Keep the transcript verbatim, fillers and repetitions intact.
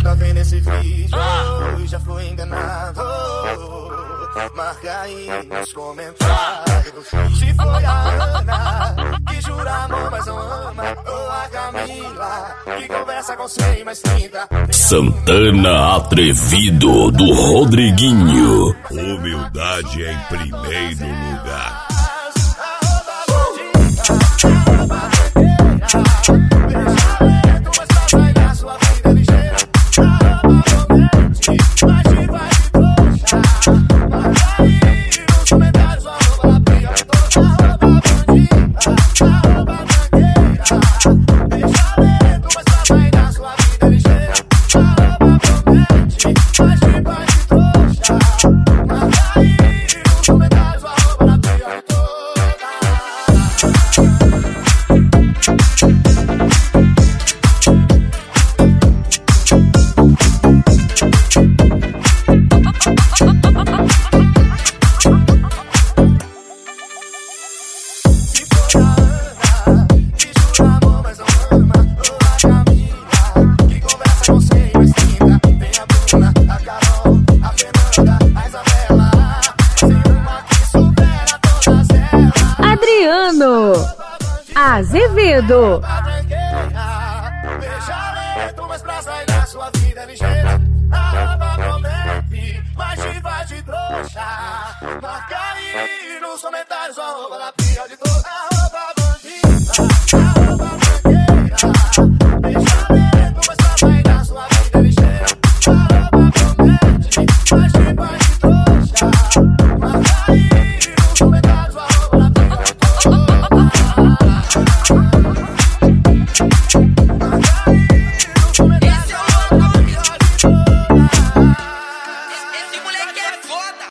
tá vendo esse vídeo e já foi enganado, marca aí nos comentários. Se foi a Ana que jura amor, mas não ama, ou a Camila que conversa com cem mais trinta. Santana Atrevido do Rodriguinho. Humildade em primeiro lugar. Adriano Azevedo. Marca aí nos comentários, arroba na pia de toda.